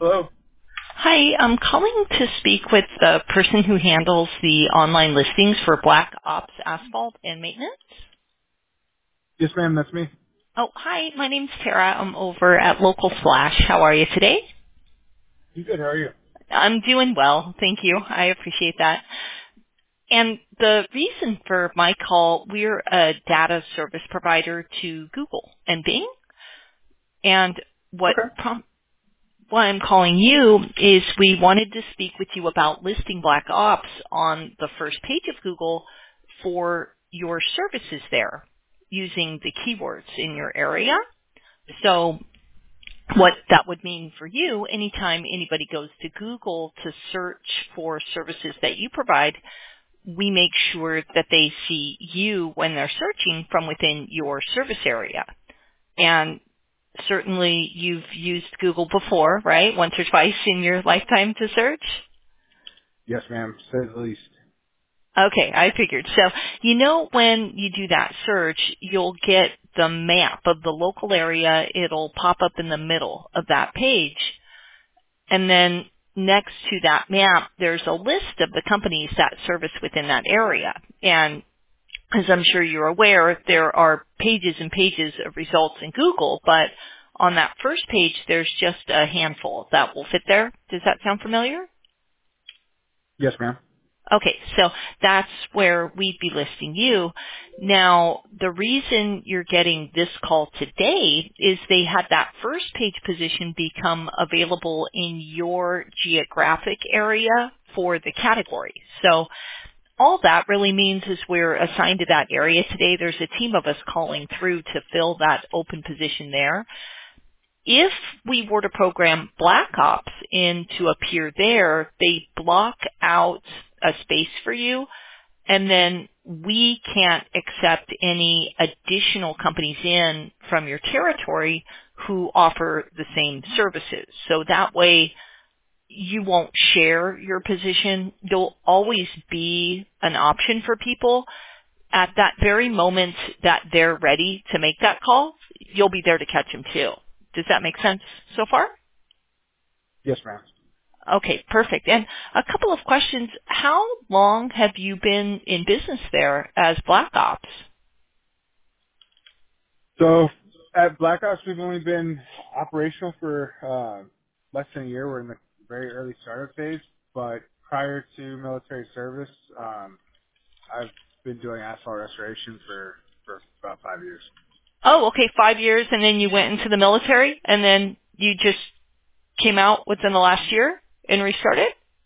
Hello. Hi, I'm calling to speak with the person who handles the online listings for Black Ops Asphalt and Maintenance. Yes, ma'am. That's me. Oh, hi, my name's Tara. I'm over at Local Flash. How are you today? You good? How are you? I'm doing well, thank you. I appreciate that. And the reason for my call, we're a data service provider to Google and Bing. And what Okay. why I'm calling you is we wanted to speak with you about listing Black Ops on the first page of Google for your services there using the keywords in your area. So what that would mean for you, anytime anybody goes to Google to search for services that you provide, we make sure that they see you when they're searching from within your service area. And certainly you've used Google before, right? Once or twice in your lifetime to search? Yes, ma'am. Say the least. Okay, I figured. So, when you do that search, you'll get the map of the local area. It'll pop up in the middle of that page. And then next to that map, there's a list of the companies that service within that area. And as I'm sure you're aware, there are pages and pages of results in Google, but on that first page, there's just a handful that will fit there. Does that sound familiar? Yes, ma'am. Okay, so that's where we'd be listing you. Now, the reason you're getting this call today is they had that first page position become available in your geographic area for the category. So all that really means is we're assigned to that area today. There's a team of us calling through to fill that open position there. If we were to program Black Ops in to appear there, they block out a space for you, and then we can't accept any additional companies in from your territory who offer the same services. So that way, you won't share your position. You'll always be an option for people. At that very moment that they're ready to make that call, you'll be there to catch them too. Does that make sense so far? Yes, ma'am. Okay, perfect. And a couple of questions. How long have you been in business there as Black Ops? So at Black Ops, we've only been operational for less than a year. We're in the very early startup phase, but prior to military service, I've been doing asphalt restoration for about 5 years. Oh, okay, 5 years, and then you went into the military, and then you just came out within the last year and restarted?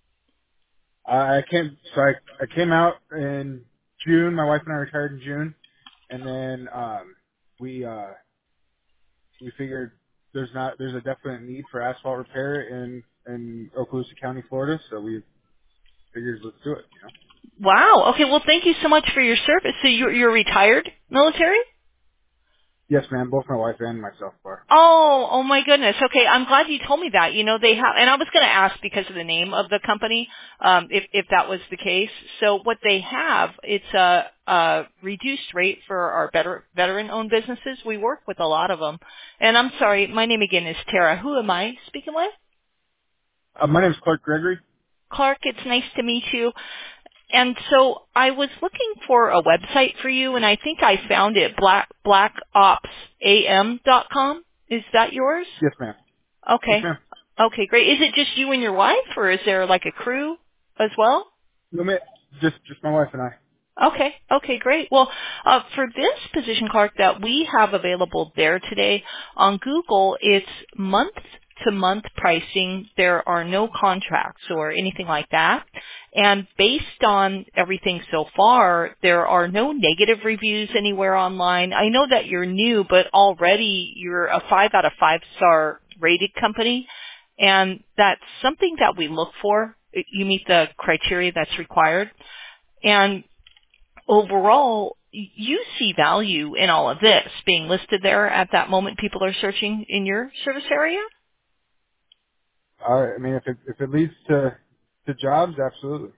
I came out in June. My wife and I retired in June, and then we we figured there's a definite need for asphalt repair in Okaloosa County, Florida. So we figured let's do it. You know. Wow. Okay, well, thank you so much for your service. So you're retired military? Yes, ma'am. Both my wife and myself are. Oh my goodness. Okay, I'm glad you told me that. They have, and I was going to ask because of the name of the company, if that was the case. So what they have, it's a reduced rate for our veteran-owned businesses. We work with a lot of them. And I'm sorry, my name again is Tara. Who am I speaking with? My name's Clark Gregory. Clark, it's nice to meet you. And so I was looking for a website for you, and I think I found it, blackopsam.com. Is that yours? Yes, ma'am. Yes, Okay. ma'am. Okay, great. Is it just you and your wife, or is there like a crew as well? No, ma'am. Just my wife and I. Okay. Okay, great. Well, for this position, Clark, that we have available there today on Google, it's month-to-month pricing. There are no contracts or anything like that. And based on everything so far, there are no negative reviews anywhere online. I know that you're new, but already you're a 5 out of 5 star rated company. And that's something that we look for. You meet the criteria that's required. And overall, you see value in all of this being listed there at that moment people are searching in your service area? All right. I mean, if it leads to jobs, absolutely.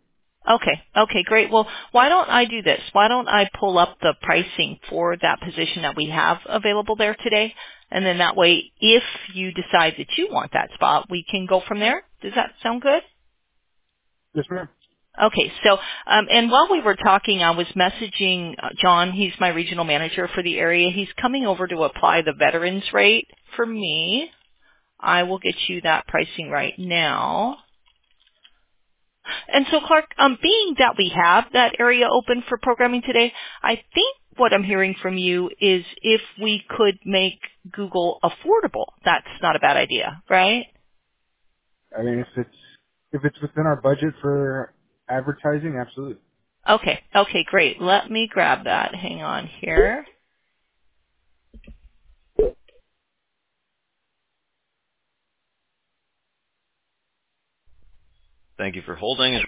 Okay. Okay, great. Well, why don't I do this? Why don't I pull up the pricing for that position that we have available there today? And then that way, if you decide that you want that spot, we can go from there. Does that sound good? Yes, ma'am. Okay, so, and while we were talking, I was messaging John. He's my regional manager for the area. He's coming over to apply the veterans rate for me. I will get you that pricing right now. And so, Clark, being that we have that area open for programming today, I think what I'm hearing from you is if we could make Google affordable, that's not a bad idea, right? I mean, if it's within our budget for advertising, absolutely. Okay, okay, great. Let me grab that. Hang on here. Thank you for holding.